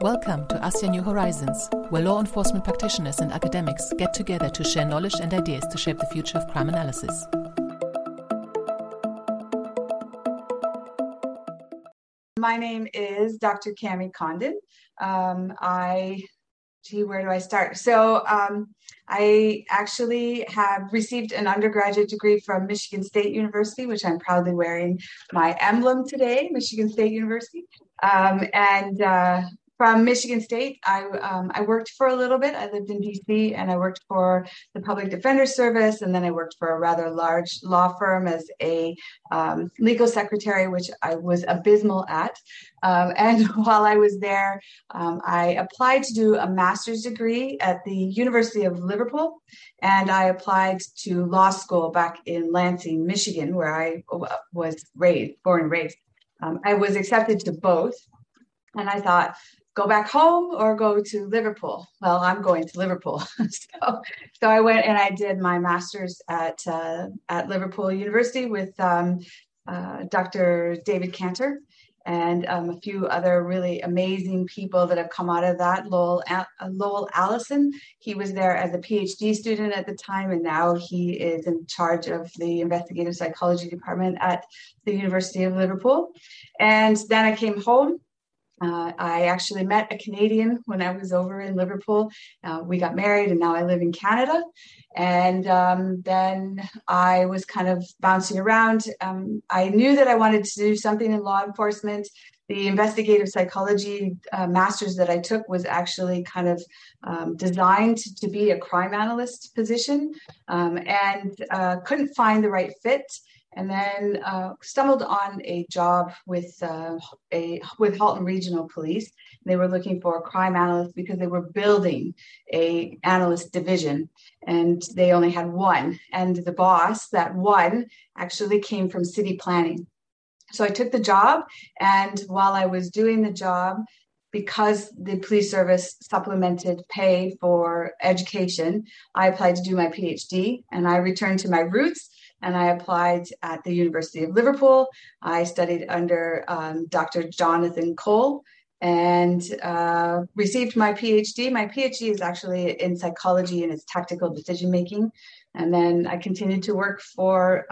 Welcome to ASIA New Horizons, where law enforcement practitioners and academics get together to share knowledge and ideas to shape the future of crime analysis. My name is Dr. Cami Condon. Where do I start? I actually have received an undergraduate degree from Michigan State University, which I'm proudly wearing my emblem today, Michigan State University. From Michigan State, I worked for a little bit. I lived in DC and I worked for the Public Defender Service. And then I worked for a rather large law firm as a legal secretary, which I was abysmal at. And while I was there, I applied to do a master's degree at the University of Liverpool. And I applied to law school back in Lansing, Michigan, where I was born and raised. I was accepted to both. And I thought, go back home or go to Liverpool? Well, I'm going to Liverpool. So I went and I did my master's at Liverpool University with Dr. David Cantor and a few other really amazing people that have come out of that. Lowell Allison, he was there as a PhD student at the time, and now he is in charge of the investigative psychology department at the University of Liverpool. And then I came home. I actually met a Canadian when I was over in Liverpool. We got married and now I live in Canada. And then I was kind of bouncing around. I knew that I wanted to do something in law enforcement. The investigative psychology master's that I took was actually kind of designed to be a crime analyst position and couldn't find the right fit. And then stumbled on a job with Halton Regional Police. They were looking for a crime analyst because they were building a analyst division, and they only had one. And the boss, that one, actually came from city planning. So I took the job, and while I was doing the job, because the police service supplemented pay for education, I applied to do my PhD, and I returned to my roots. And I applied at the University of Liverpool. I studied under Dr. Jonathan Cole and received my PhD. My PhD is actually in psychology and it's tactical decision making. And then I continued to work for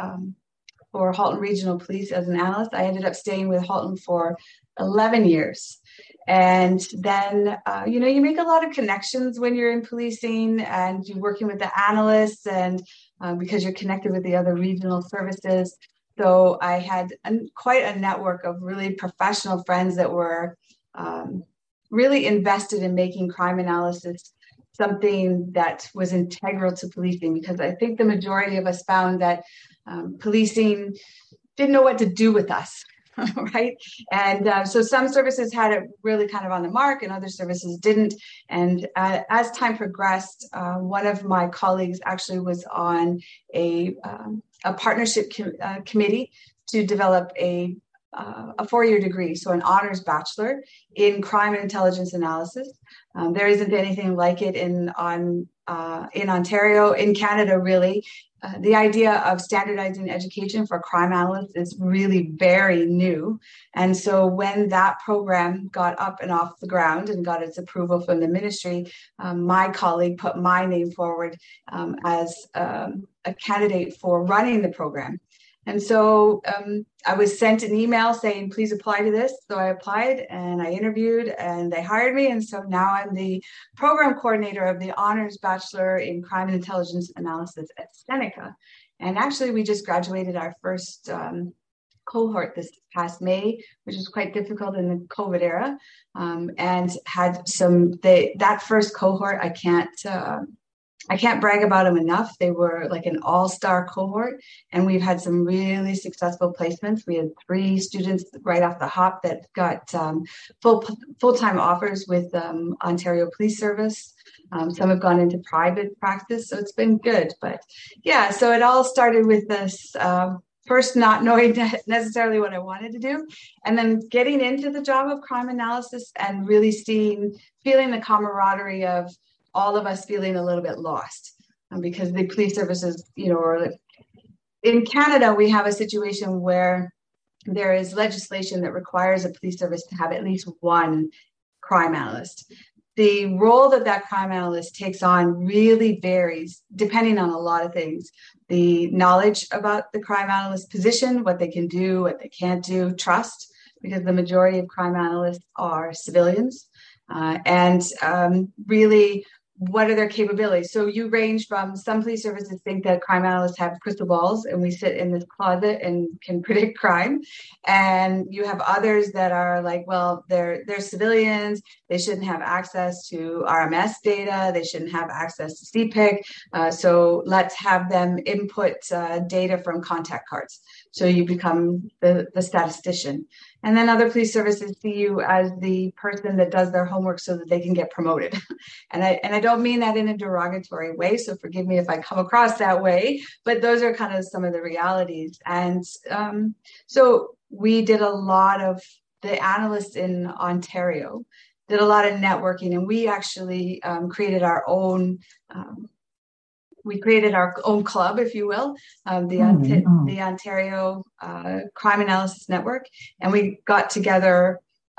Halton Regional Police as an analyst. I ended up staying with Halton for 11 years. And then, you make a lot of connections when you're in policing and you're working with the analysts and because you're connected with the other regional services. So I had quite a network of really professional friends that were really invested in making crime analysis something that was integral to policing, because I think the majority of us found that policing didn't know what to do with us. Right. And so some services had it really kind of on the mark and other services didn't. And as time progressed, one of my colleagues actually was on a partnership committee to develop a 4-year degree, so an honors bachelor in crime and intelligence analysis. There isn't anything like it in Ontario, in Canada, really. The idea of standardizing education for crime analysts is really very new. And so when that program got up and off the ground and got its approval from the ministry, my colleague put my name forward as a candidate for running the program. And so I was sent an email saying, please apply to this. So I applied and I interviewed and they hired me. And so now I'm the program coordinator of the Honors Bachelor in Crime and Intelligence Analysis at Seneca. And actually, we just graduated our first cohort this past May, which was quite difficult in the COVID era, and had that first cohort, I can't brag about them enough. They were like an all-star cohort, and we've had some really successful placements. We had 3 students right off the hop that got full-time offers with Ontario Police Service. Some have gone into private practice, so it's been good. But yeah, so it all started with this first not knowing necessarily what I wanted to do, and then getting into the job of crime analysis and really feeling the camaraderie of all of us feeling a little bit lost because the police services, in Canada, we have a situation where there is legislation that requires a police service to have at least one crime analyst. The role that crime analyst takes on really varies depending on a lot of things. The knowledge about the crime analyst position, what they can do, what they can't do, trust, because the majority of crime analysts are civilians, and really, what are their capabilities? So you range from, some police services think that crime analysts have crystal balls and we sit in this closet and can predict crime. And you have others that are like, well, they're civilians. They shouldn't have access to RMS data. They shouldn't have access to CPIC. So let's have them input data from contact cards. So you become the statistician. And then other police services see you as the person that does their homework so that they can get promoted. And I don't mean that in a derogatory way, so forgive me if I come across that way, but those are kind of some of the realities. And so we did a lot of, the analysts in Ontario did a lot of networking, and we actually created our own club, if you will, the Ontario Crime Analysis Network. And we got together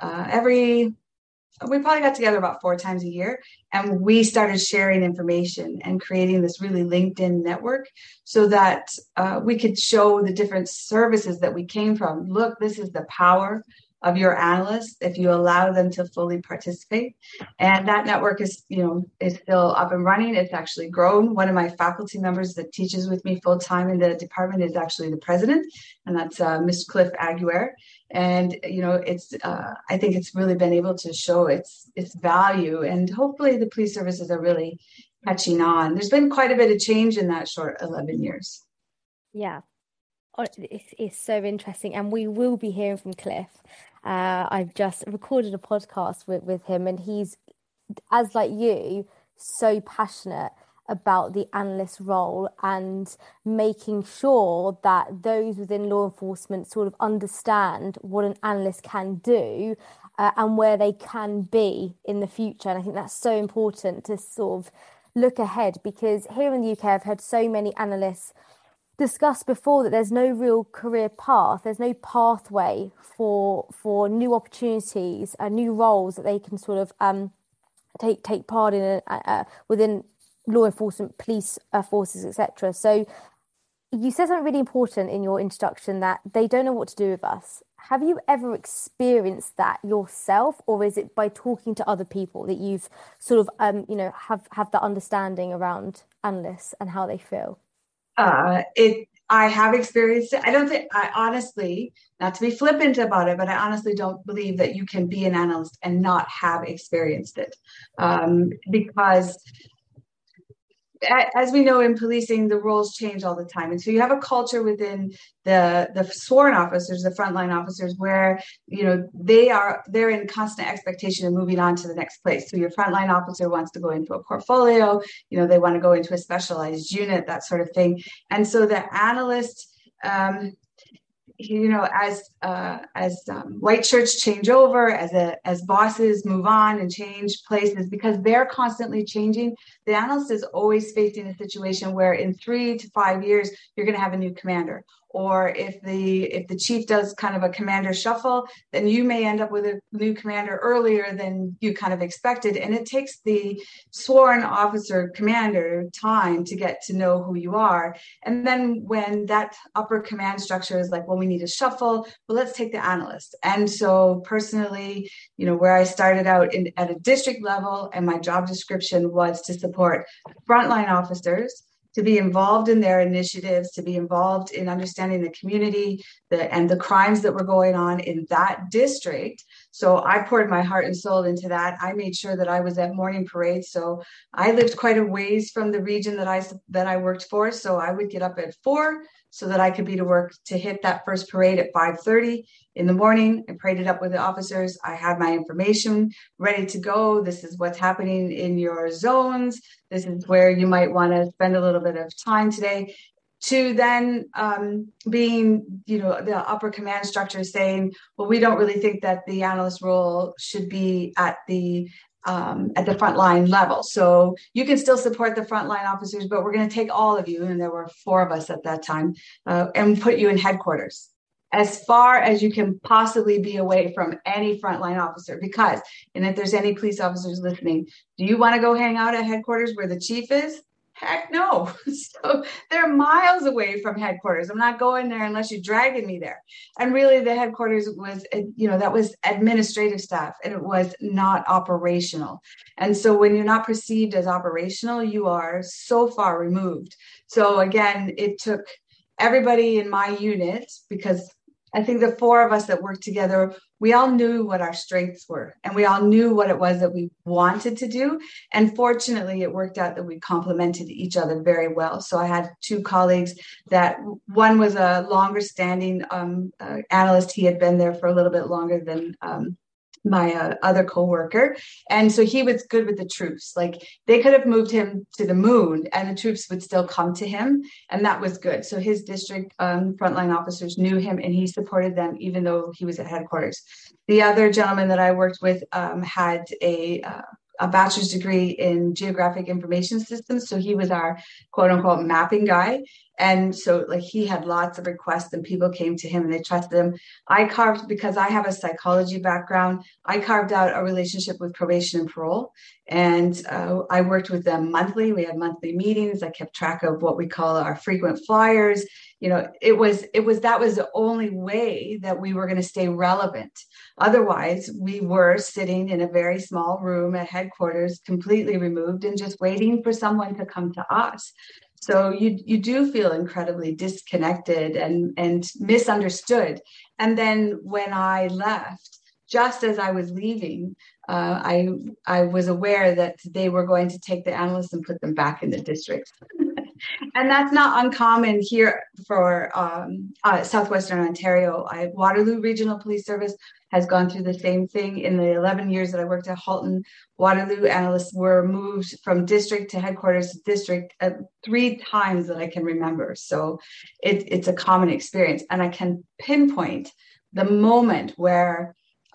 we probably got together about 4 times a year, and we started sharing information and creating this really LinkedIn network so that we could show the different services that we came from. Look, this is the power of your analysts if you allow them to fully participate. And that network is still up and running. It's actually grown. One of my faculty members that teaches with me full time in the department is actually the president, and that's Ms. Cliff Aguirre. And it's I think it's really been able to show its value, and hopefully the police services are really catching on. There's been quite a bit of change in that short 11 years. Yeah. It's so interesting, and we will be hearing from Cliff. I've just recorded a podcast with him, and he's, as like you, so passionate about the analyst role and making sure that those within law enforcement sort of understand what an analyst can do and where they can be in the future. And I think that's so important to sort of look ahead, because here in the UK, I've heard so many analysts discussed before that there's no real career path, there's no pathway for new opportunities and new roles that they can sort of take part in within law enforcement, police forces, etc. So you said something really important in your introduction, that they don't know what to do with us. Have you ever experienced that yourself, or is it by talking to other people that you've sort of have that understanding around analysts and how they feel? I have experienced it. I honestly, not to be flippant about it, but I honestly don't believe that you can be an analyst and not have experienced it. Because as we know in policing, the roles change all the time. And so you have a culture within the sworn officers, the frontline officers, where, they're in constant expectation of moving on to the next place. So your frontline officer wants to go into a portfolio, they want to go into a specialized unit, that sort of thing. And so the analyst, as white shirts change over, as bosses move on and change places, because they're constantly changing, the analyst is always facing a situation where in 3 to 5 years, you're going to have a new commander. Or if the chief does kind of a commander shuffle, then you may end up with a new commander earlier than you kind of expected. And it takes the sworn officer commander time to get to know who you are. And then when that upper command structure is like, well, we need a shuffle, well, let's take the analyst. And so personally, where I started out at a district level, and my job description was to support frontline officers, to be involved in their initiatives, to be involved in understanding the community and the crimes that were going on in that district. So I poured my heart and soul into that. I made sure that I was at morning parade. So I lived quite a ways from the region that I worked for. So I would get up at 4 so that I could be to work to hit that first parade at 5:30 in the morning. I paraded up with the officers. I had my information ready to go. This is what's happening in your zones. This is where you might want to spend a little bit of time today. To then being, the upper command structure saying, well, we don't really think that the analyst role should be at the frontline level. So you can still support the frontline officers, but we're going to take all of you, and there were 4 of us at that time, and put you in headquarters. as far as you can possibly be away from any frontline officer. Because, and if there's any police officers listening, do you want to go hang out at headquarters where the chief is? Heck no. So they're miles away from headquarters. I'm not going there unless you're dragging me there. And really the headquarters was, that was administrative staff, and it was not operational. And so when you're not perceived as operational, you are so far removed. So again, it took everybody in my unit, because I think the four of us that worked together, we all knew what our strengths were, and we all knew what it was that we wanted to do. And fortunately, it worked out that we complemented each other very well. So I had two colleagues that one was a longer standing analyst. He had been there for a little bit longer than my other coworker. And so he was good with the troops. Like, they could have moved him to the moon and the troops would still come to him. And that was good. So his district frontline officers knew him, and he supported them even though he was at headquarters. The other gentleman that I worked with had a bachelor's degree in geographic information systems. So he was our quote unquote mapping guy. And so like he had lots of requests and people came to him and they trusted him. Because I have a psychology background, I carved out a relationship with probation and parole. And I worked with them monthly. We had monthly meetings. I kept track of what we call our frequent flyers. That was the only way that we were going to stay relevant. Otherwise, we were sitting in a very small room at headquarters, completely removed and just waiting for someone to come to us. So you do feel incredibly disconnected and misunderstood. And then when I left, just as I was leaving, I was aware that they were going to take the analysts and put them back in the district. And that's not uncommon here for Southwestern Ontario. Waterloo Regional Police Service has gone through the same thing. In the 11 years that I worked at Halton, Waterloo analysts were moved from district to headquarters to district 3 times that I can remember. So it's a common experience. And I can pinpoint the moment where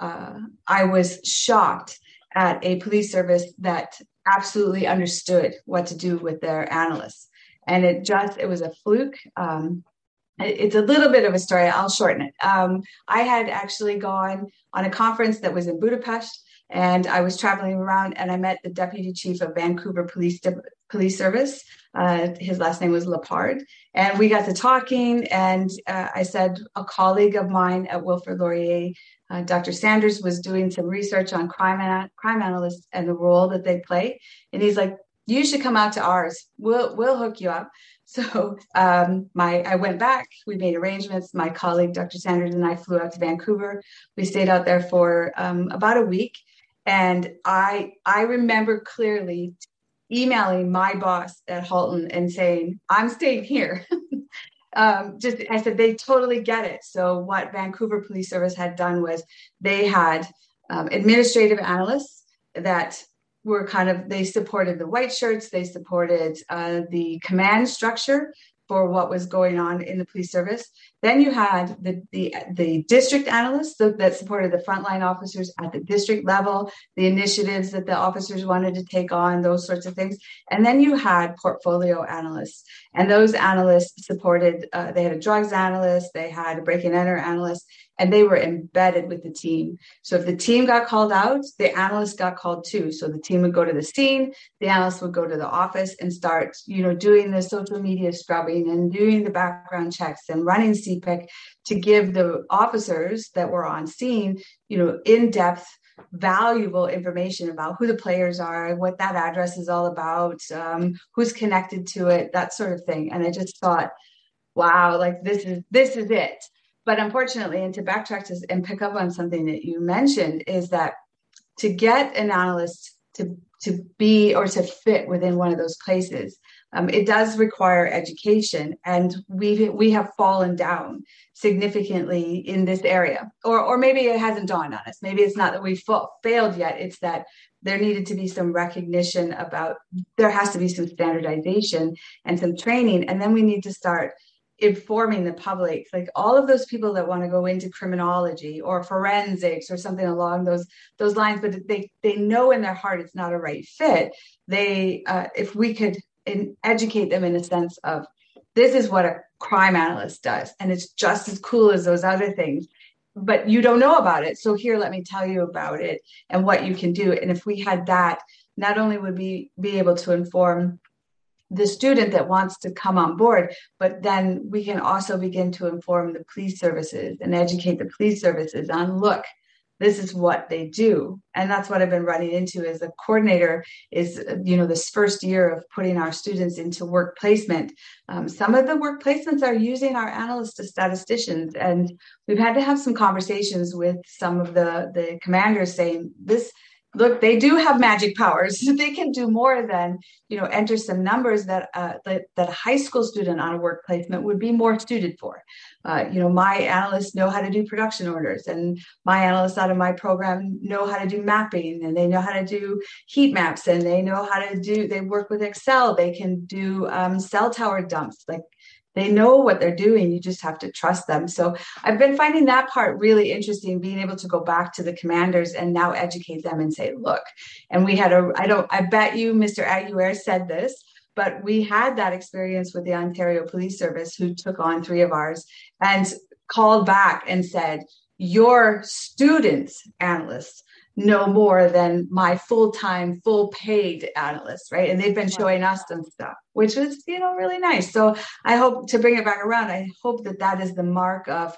I was shocked at a police service that absolutely understood what to do with their analysts. And it was a fluke. It's a little bit of a story. I'll shorten it. I had actually gone on a conference that was in Budapest, and I was traveling around, and I met the deputy chief of Vancouver Police Service. His last name was Lepard. And we got to talking, and I said a colleague of mine at Wilfrid Laurier, Dr. Sanders, was doing some research on crime analysts and the role that they play. And he's like, you should come out to ours. We'll hook you up. So I went back. We made arrangements. My colleague, Dr. Sanders, and I flew out to Vancouver. We stayed out there for about a week. And I remember clearly emailing my boss at Halton and saying, I'm staying here. I said, they totally get it. So what Vancouver Police Service had done was they had administrative analysts that were they supported the white shirts, they supported the command structure for what was going on in the police service. Then you had the district analysts that supported the frontline officers at the district level, the initiatives that the officers wanted to take on, those sorts of things. And then you had portfolio analysts, and those analysts supported, they had a drugs analyst, they had a break and enter analyst, and they were embedded with the team. So if the team got called out, the analyst got called too. So the team would go to the scene, the analyst would go to the office and start, doing the social media scrubbing and doing the background checks and running CPIC to give the officers that were on scene, in-depth, valuable information about who the players are, what that address is all about, who's connected to it, that sort of thing. And I just thought, wow, like this is it. But unfortunately, and to backtrack and pick up on something that you mentioned, is that to get an analyst to be or to fit within one of those places, it does require education. And we have fallen down significantly in this area. Or maybe it hasn't dawned on us. Maybe it's not that we've failed yet. It's that there needed to be some recognition about, there has to be some standardization and some training. And then we need to start informing the public, like all of those people that want to go into criminology or forensics or something along those lines, but they know in their heart it's not a right fit. If we could educate them in a sense of, this is what crime analyst does. And it's just as cool as those other things, but you don't know about it. So here, let me tell you about it and what you can do. And if we had that, not only would we be able to inform the student that wants to come on board, but then we can also begin to inform the police services and educate the police services on, look, this is what they do. And that's what I've been running into as a coordinator is, this first year of putting our students into work placement. Some of the work placements are using our analysts as statisticians. And we've had to have some conversations with some of the commanders saying look, they do have magic powers. They can do more than, enter some numbers that a high school student on a work placement would be more suited for. My analysts know how to do production orders, and my analysts out of my program know how to do mapping, and they know how to do heat maps, and they know how to they work with Excel. They can do cell tower dumps. Like, they know what they're doing. You just have to trust them. So I've been finding that part really interesting, being able to go back to the commanders and now educate them and say, look, and we had I bet you Mr. Aguirre said this, but we had that experience with the Ontario Police Service, who took on 3 of ours and called back and said, your students, analysts, know more than my full-time, full-paid analysts, right? And they've been showing us some stuff, which is, really nice. So I hope to bring it back around. I hope that is the mark of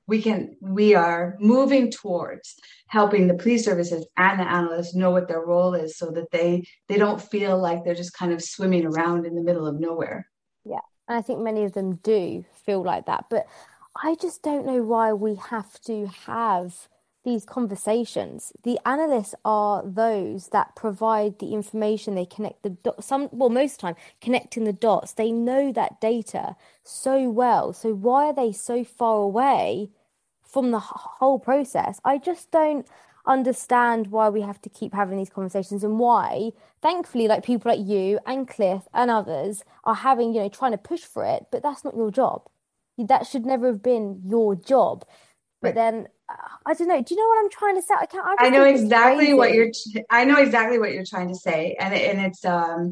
we are moving towards helping the police services and the analysts know what their role is, so that they don't feel like they're just kind of swimming around in the middle of nowhere. Yeah, and I think many of them do feel like that, but I just don't know why we have to have these conversations. The analysts are those that provide the information. They connect the dots. Most of the time, connecting the dots. They know that data so well. So why are they so far away from the whole process? I just don't understand why we have to keep having these conversations, and why, thankfully, like people like you and Cliff and others are having, trying to push for it, but that's not your job. That should never have been your job. But then I don't know. Do you know what I'm trying to say? I know exactly what you're trying to say, and it's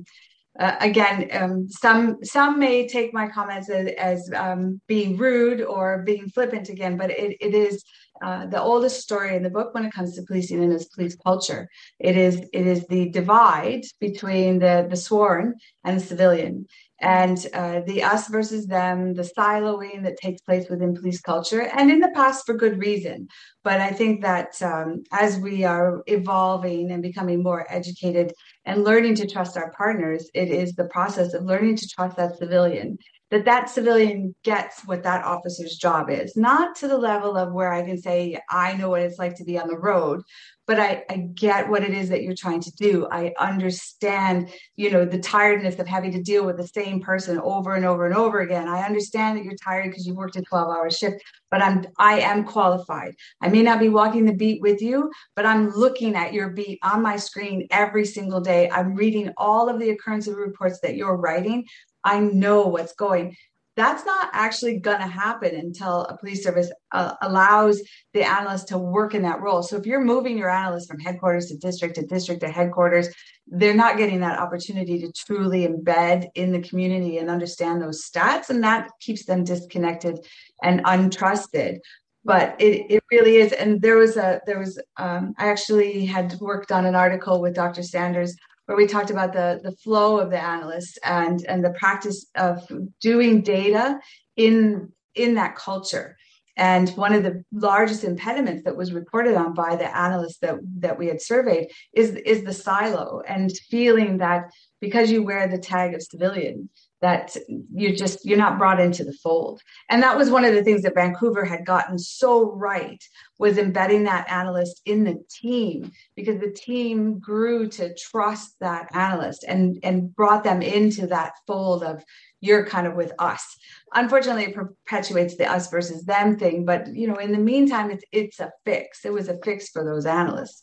again, some may take my comments as being rude or being flippant again, but it is the oldest story in the book when it comes to policing, and is police culture. It is the divide between the sworn and the civilian. And the us versus them, the siloing that takes place within police culture, and in the past for good reason. But I think that as we are evolving and becoming more educated and learning to trust our partners, it is the process of learning to trust that civilian, that civilian gets what that officer's job is, not to the level of where I can say, I know what it's like to be on the road, but I get what it is that you're trying to do. I understand, the tiredness of having to deal with the same person over and over and over again. I understand that you're tired because you worked a 12-hour shift, but I am qualified. I may not be walking the beat with you, but I'm looking at your beat on my screen every single day. I'm reading all of the occurrence reports that you're writing. I know what's going. That's not actually going to happen until a police service allows the analyst to work in that role. So if you're moving your analyst from headquarters to district to headquarters, they're not getting that opportunity to truly embed in the community and understand those stats. And that keeps them disconnected and untrusted. But it really is. And I actually had worked on an article with Dr. Sanders where we talked about the flow of the analysts and the practice of doing data in that culture. And one of the largest impediments that was reported on by the analysts that we had surveyed is the silo, and feeling that because you wear the tag of civilian, that you're not brought into the fold. And that was one of the things that Vancouver had gotten so right, was embedding that analyst in the team, because the team grew to trust that analyst and brought them into that fold of, you're kind of with us. Unfortunately, it perpetuates the us versus them thing. But, in the meantime, it's a fix. It was a fix for those analysts.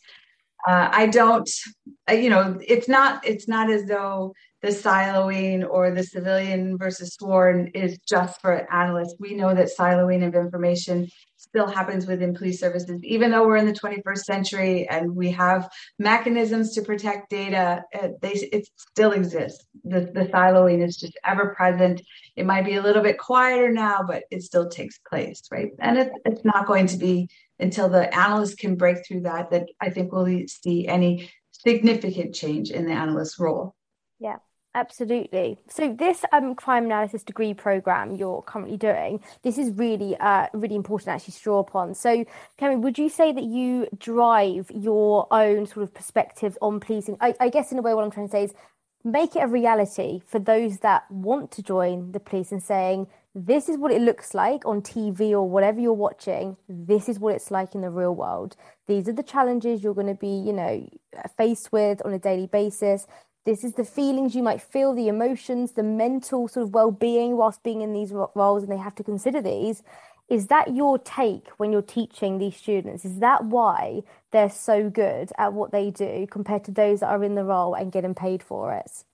It's not as though the siloing or the civilian versus sworn is just for analysts. We know that siloing of information still happens within police services. Even though we're in the 21st century and we have mechanisms to protect data, it still exists. The siloing is just ever present. It might be a little bit quieter now, but it still takes place, right? And it's not going to be until the analysts can break through that I think we'll see any significant change in the analyst role. Yeah. Absolutely. So this crime analysis degree program you're currently doing, this is really, really important actually to draw upon. So, Kemi, would you say that you drive your own sort of perspectives on policing? I guess in a way what I'm trying to say is make it a reality for those that want to join the police and saying, this is what it looks like on TV or whatever you're watching. This is what it's like in the real world. These are the challenges you're going to be, faced with on a daily basis. This is the feelings you might feel, the emotions, the mental sort of well-being whilst being in these roles, and they have to consider these. Is that your take when you're teaching these students? Is that why they're so good at what they do compared to those that are in the role and getting paid for it?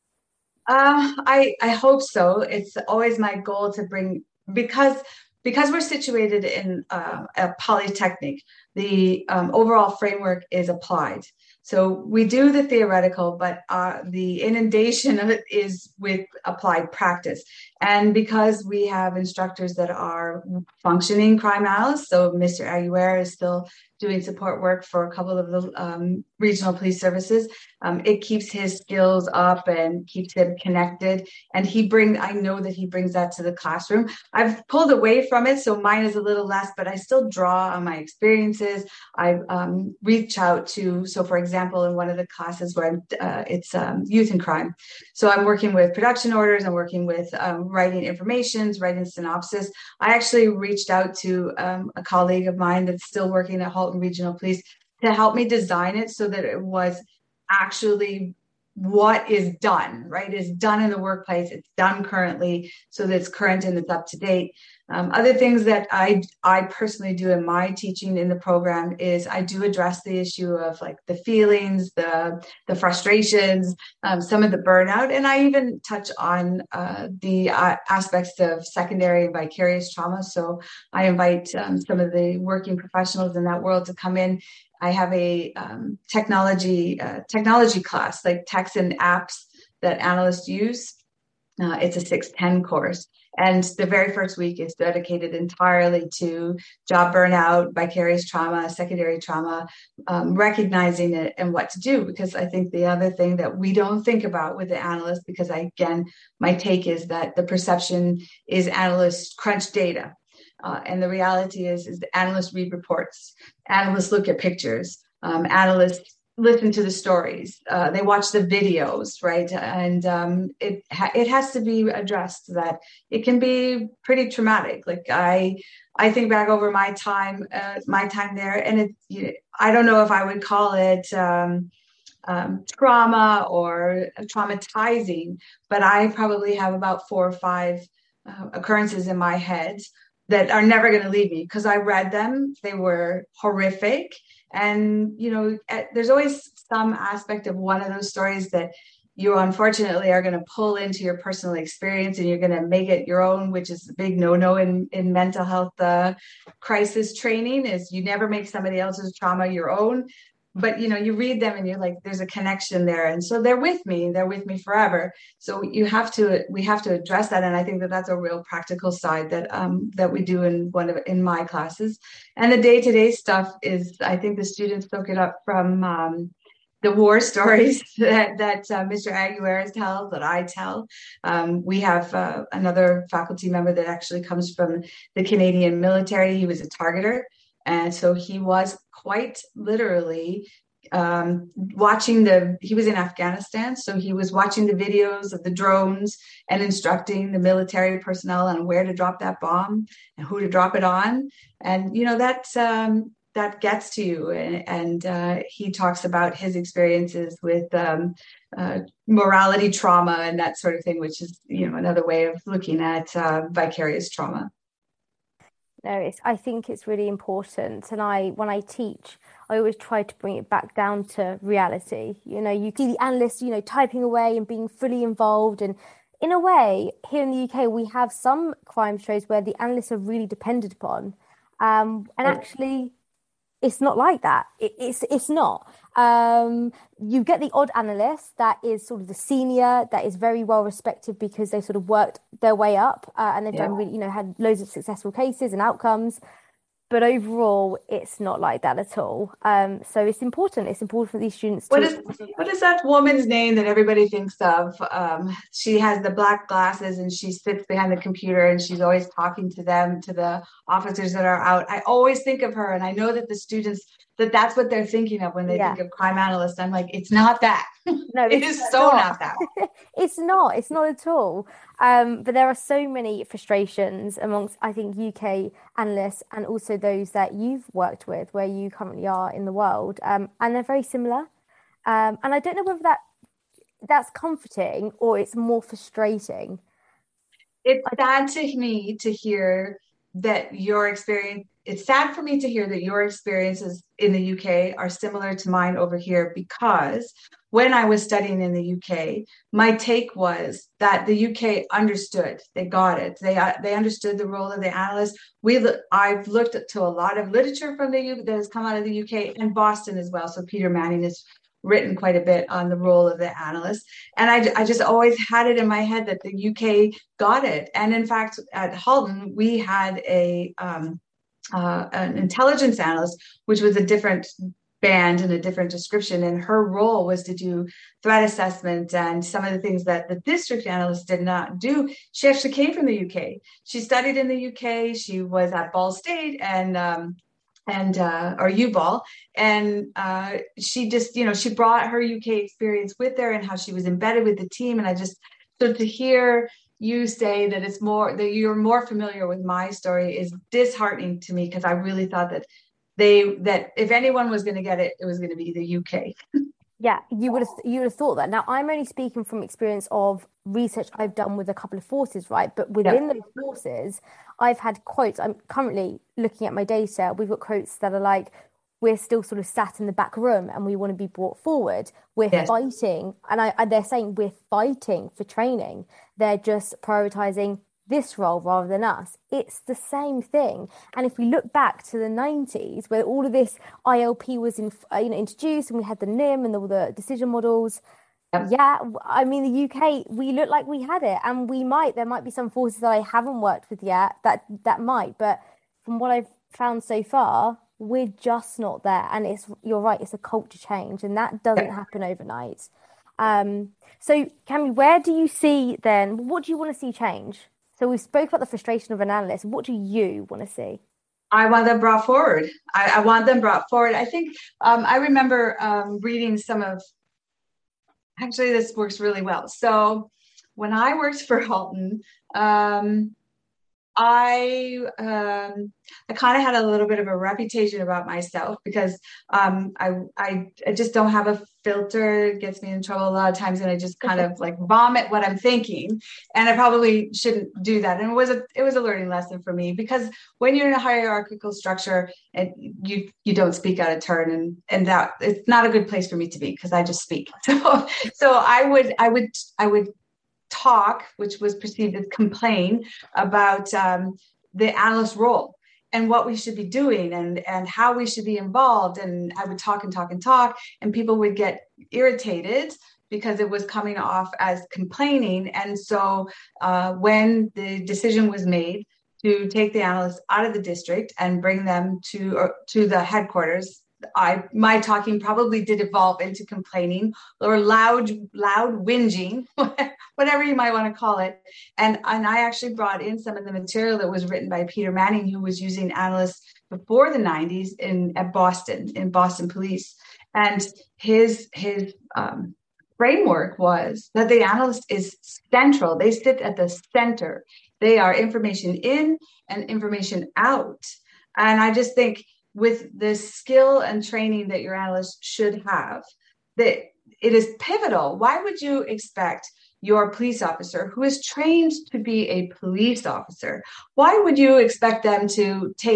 I hope so. It's always my goal to bring, because we're situated in a polytechnic, the overall framework is applied. So we do the theoretical, but the inundation of it is with applied practice. And because we have instructors that are functioning crime analysts, so Mr. Aguirre is still doing support work for a couple of the regional police services, it keeps his skills up and keeps him connected. And I know that he brings that to the classroom. I've pulled away from it, so mine is a little less, but I still draw on my experiences. I reach out to, so for example, in one of the classes where it's youth and crime. So I'm working with production orders, I'm working with writing informations, writing synopsis. I actually reached out to a colleague of mine that's still working at Halton Regional Police to help me design it so that it was actually what is done, right? Is done in the workplace. It's done currently, so that it's current and it's up to date. Other things that I personally do in my teaching in the program is I do address the issue of like the feelings, the frustrations, some of the burnout, and I even touch on the aspects of secondary and vicarious trauma. So I invite some of the working professionals in that world to come in. I have a technology class, like techs and apps that analysts use. It's a 610 course. And the very first week is dedicated entirely to job burnout, vicarious trauma, secondary trauma, recognizing it and what to do. Because I think the other thing that we don't think about with the analysts, because my take is that the perception is analysts crunch data. And the reality is the analysts read reports, analysts look at pictures, analysts listen to the stories, they watch the videos, right? And it has to be addressed that it can be pretty traumatic. Like I think back over my time there, and I don't know if I would call it trauma or traumatizing, but I probably have about 4 or 5 occurrences in my head that are never going to leave me because I read them. They were horrific. And, there's always some aspect of one of those stories that you unfortunately are going to pull into your personal experience and you're going to make it your own, which is a big no-no in mental health crisis training, is you never make somebody else's trauma your own. But, you read them and you're like, there's a connection there. And so they're with me forever. So we have to address that. And I think that that's a real practical side that we do in my classes. And the day-to-day stuff is, I think the students soak it up from the war stories that Mr. Aguirre tells, that I tell. We have another faculty member that actually comes from the Canadian military. He was a targeter. And so he was quite literally he was in Afghanistan. So he was watching the videos of the drones and instructing the military personnel on where to drop that bomb and who to drop it on. And, that gets to you. And he talks about his experiences with morality trauma and that sort of thing, which is, another way of looking at vicarious trauma. No, I think it's really important. And when I teach, I always try to bring it back down to reality. You see the analysts, typing away and being fully involved. And in a way, here in the UK, we have some crime shows where the analysts are really depended upon. And actually, it's not like that. It's not. You get the odd analyst that is sort of the senior, that is very well respected because they sort of worked their way up, and they've done really, had loads of successful cases and outcomes. But overall, it's not like that at all. So it's important. It's important for these students What to. is that woman's name that everybody thinks of? She has the black glasses and she sits behind the computer and she's always talking to them, to the officers that are out. I always think of her, and I know that the students, that's what they're thinking of when they think of crime analyst. I'm like, it's not that. No, it is so not that. It's not. It's not at all. But there are so many frustrations amongst, I think, UK analysts and also those that you've worked with, where you currently are in the world, and they're very similar. And I don't know whether that's comforting or it's more frustrating. It's sad to me to hear that your experience. It's sad for me to hear that your experiences in the UK are similar to mine over here, because when I was studying in the UK, my take was that the UK understood, they got it. They understood the role of the analyst. I've looked to a lot of literature from the UK that has come out of the UK and Boston as well. So Peter Manning has written quite a bit on the role of the analyst. And I just always had it in my head that the UK got it. And in fact, at Halton, we had an intelligence analyst, which was a different band and a different description. And her role was to do threat assessment and some of the things that the district analyst did not do. She actually came from the UK. She studied in the UK. She was at Ball State or UBall. And she just, she brought her UK experience with her and how she was embedded with the team. And so to hear you say that you're more familiar with my story is disheartening to me, because I really thought that if anyone was going to get it, it was going to be the UK. Yeah, you would have thought that. Now, I'm only speaking from experience of research I've done with a couple of forces, right? But within those forces, I've had quotes. I'm currently looking at my data. We've got quotes that are like, we're still sort of sat in the back room and we want to be brought forward. We're fighting. And they're saying we're fighting for training. They're just prioritizing this role rather than us. It's the same thing. And if we look back to the 90s, where all of this ILP was introduced, and we had the NIM and all the decision models. Yeah, I mean, the UK, we look like we had it, and there might be some forces that I haven't worked with yet that might, but from what I've found so far, we're just not there. And you're right, it's a culture change, and that doesn't happen overnight. So Cami, where do you see then, what do you want to see change? So we spoke about the frustration of an analyst. What do you want to see? I want them brought forward. I want them brought forward. I think I remember reading actually this works really well. So when I worked for Halton, I kind of had a little bit of a reputation about myself because I just don't have a filter. It gets me in trouble a lot of times, and I just kind of like vomit what I'm thinking, and I probably shouldn't do that. And it was a learning lesson for me, because when you're in a hierarchical structure and you don't speak out of turn, and that it's not a good place for me to be, because I just speak. So I would talk, which was perceived as complain about the analyst role and what we should be doing and how we should be involved. And I would talk and talk and talk, and people would get irritated because it was coming off as complaining. And so when the decision was made to take the analysts out of the district and bring them to the headquarters, my talking probably did evolve into complaining or loud whinging, whatever you might want to call it. And I actually brought in some of the material that was written by Peter Manning, who was using analysts before the 90s in Boston Police. And his framework was that the analyst is central. They sit at the center. They are information in and information out. And I just think, with the skill and training that your analyst should have, that it is pivotal. Why would you expect your police officer, who is trained to be a police officer, why would you expect them to take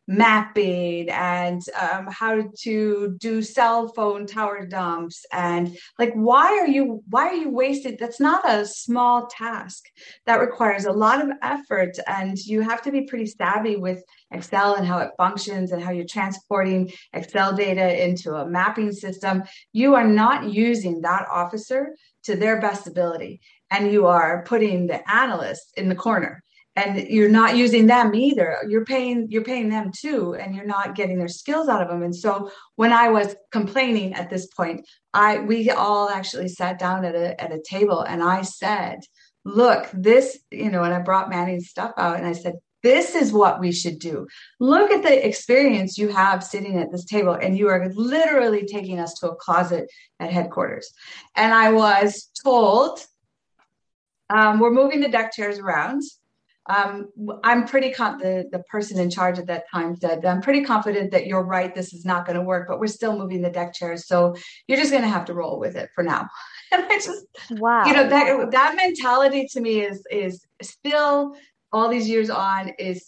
mapping and how to do cell phone tower dumps. And like, why are you wasted? That's not a small task. That requires a lot of effort, and you have to be pretty savvy with Excel and how it functions and how you're transporting Excel data into a mapping system. You are not using that officer to their best ability, and you are putting the analyst in the corner, and you're not using them either. You're paying them too, and you're not getting their skills out of them. And so when I was complaining at this point, we all actually sat down at a table, and I said, look, this, and I brought Manny's stuff out, and I said, this is what we should do. Look at the experience you have sitting at this table, and you are literally taking us to a closet at headquarters. And I was told, we're moving the deck chairs around. I'm pretty the person in charge at that time said, I'm pretty confident that you're right. This is not going to work, but we're still moving the deck chairs. So you're just going to have to roll with it for now. And I just, wow, that mentality to me is still, all these years on, is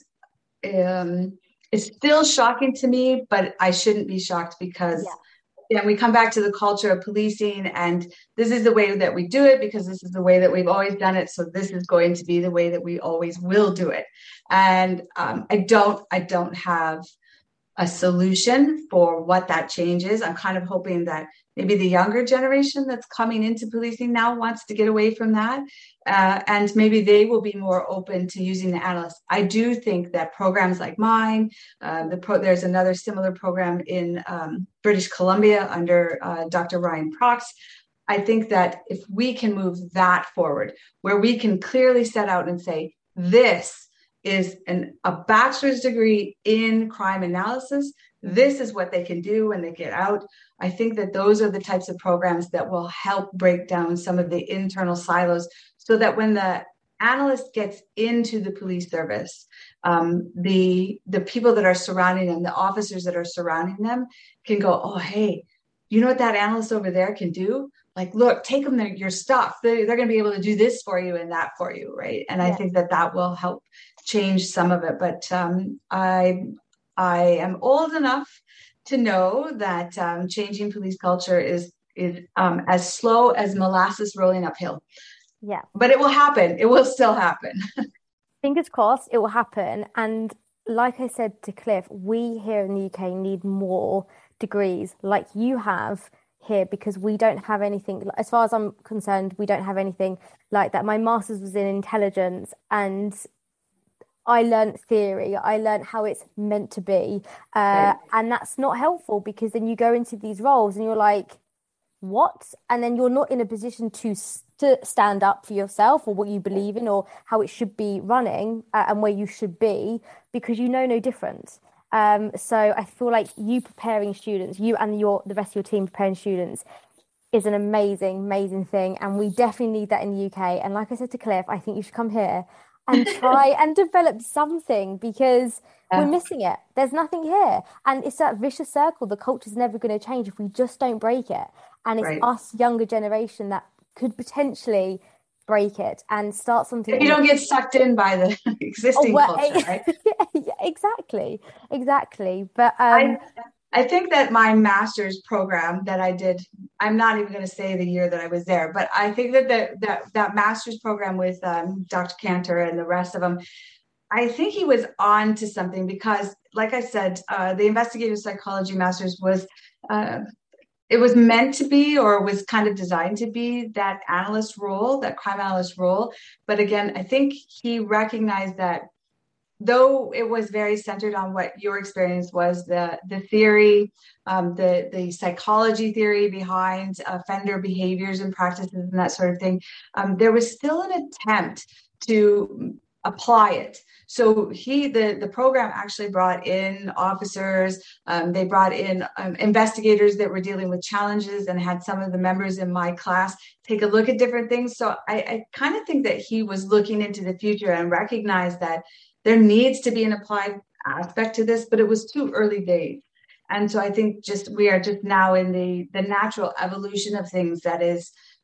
still shocking to me, but I shouldn't be shocked because we come back to the culture of policing, and this is the way that we do it because this is the way that we've always done it. So this is going to be the way that we always will do it. And I don't have a solution for what that change is. I'm kind of hoping that maybe the younger generation that's coming into policing now wants to get away from that. And maybe they will be more open to using the analysts. I do think that programs like mine, there's another similar program in British Columbia under Dr. Ryan Prox. I think that if we can move that forward, where we can clearly set out and say, this is a bachelor's degree in crime analysis. This is what they can do when they get out. I think that those are the types of programs that will help break down some of the internal silos so that when the analyst gets into the police service, the people that are surrounding them, the officers that are surrounding them can go, oh, hey, you know what that analyst over there can do? Like, look, take them your stuff. They're going to be able to do this for you and that for you, right? And I think that will help change some of it. But I am old enough to know that changing police culture is as slow as molasses rolling uphill. Yeah. But it will happen. It will still happen. Fingers crossed it will happen. And like I said to Cliff, we here in the UK need more degrees like you have here, because we don't have anything, as far as I'm concerned, we don't have anything like that. My master's was in intelligence, and I learned theory. I learned how it's meant to be. And that's not helpful, because then you go into these roles and you're like, what? And then you're not in a position to stand up for yourself or what you believe in or how it should be running and where you should be, because you know no different. So I feel like you preparing students, you and the rest of your team preparing students, is an amazing, amazing thing. And we definitely need that in the UK. And like I said to Cliff, I think you should come here and try and develop something, because we're missing it. There's nothing here. And it's that vicious circle. The culture's never going to change if we just don't break it. And it's us, younger generation, that could potentially break it and start something. If you don't get sucked in by the existing culture, right? Exactly. But I think that my master's program that I did, I'm not even going to say the year that I was there, but I think that master's program with Dr. Cantor and the rest of them, I think he was on to something, because like I said, the investigative psychology master's was, it was meant to be, or was kind of designed to be, that analyst role, that crime analyst role. But again, I think he recognized that though it was very centered on what your experience was, the theory, the psychology theory behind offender behaviors and practices and that sort of thing, there was still an attempt to apply it. So the program actually brought in officers, they brought in investigators that were dealing with challenges, and had some of the members in my class take a look at different things. So I kind of think that he was looking into the future and recognized that there needs to be an applied aspect to this, but it was too early days. And so I think we are just now in the natural evolution of things, that is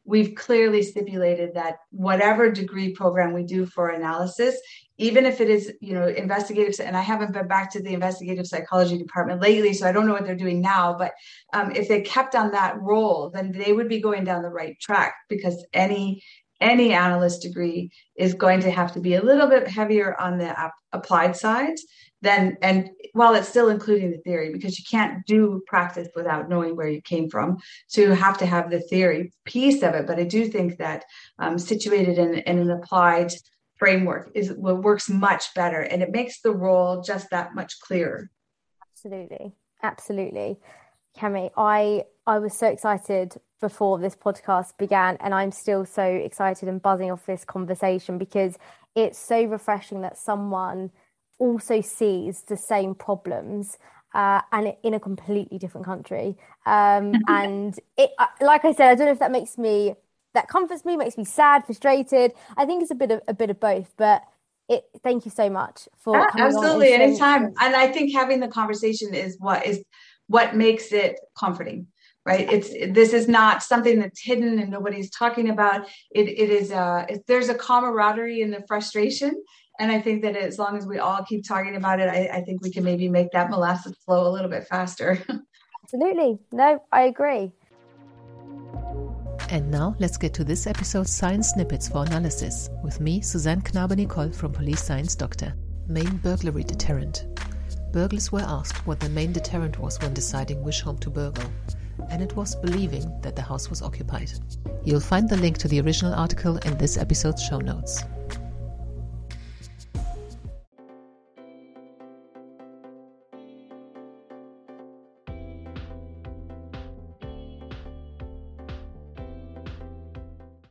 we've clearly stipulated that whatever degree program we do for analysis, even if it is, investigative, and I haven't been back to the investigative psychology department lately, so I don't know what they're doing now, but if they kept on that role, then they would be going down the right track, because any analyst degree is going to have to be a little bit heavier on the applied side and while it's still including the theory, because you can't do practice without knowing where you came from. So you have to have the theory piece of it. But I do think that situated in an applied framework is what works much better, and it makes the role just that much clearer. Absolutely. Cami, I was so excited before this podcast began, and I'm still so excited and buzzing off this conversation, because it's so refreshing that someone also sees the same problems and in a completely different country. And it, like I said, I don't know if that comforts me, makes me sad, frustrated. I think it's a bit of both, but thank you so much for coming absolutely on. Anytime. And I think having the conversation is what makes it comforting, right? This is not something that's hidden and nobody's talking about. It is there's a camaraderie in the frustration. And I think that as long as we all keep talking about it, I think we can maybe make that molasses flow a little bit faster. Absolutely. No, I agree. And now let's get to this episode's science snippets for analysis with me, Suzanne Knabe-Nicole from Police Science Doctor. Main burglary deterrent. Burglars were asked what the main deterrent was when deciding which home to burgle, and it was believing that the house was occupied. You'll find the link to the original article in this episode's show notes.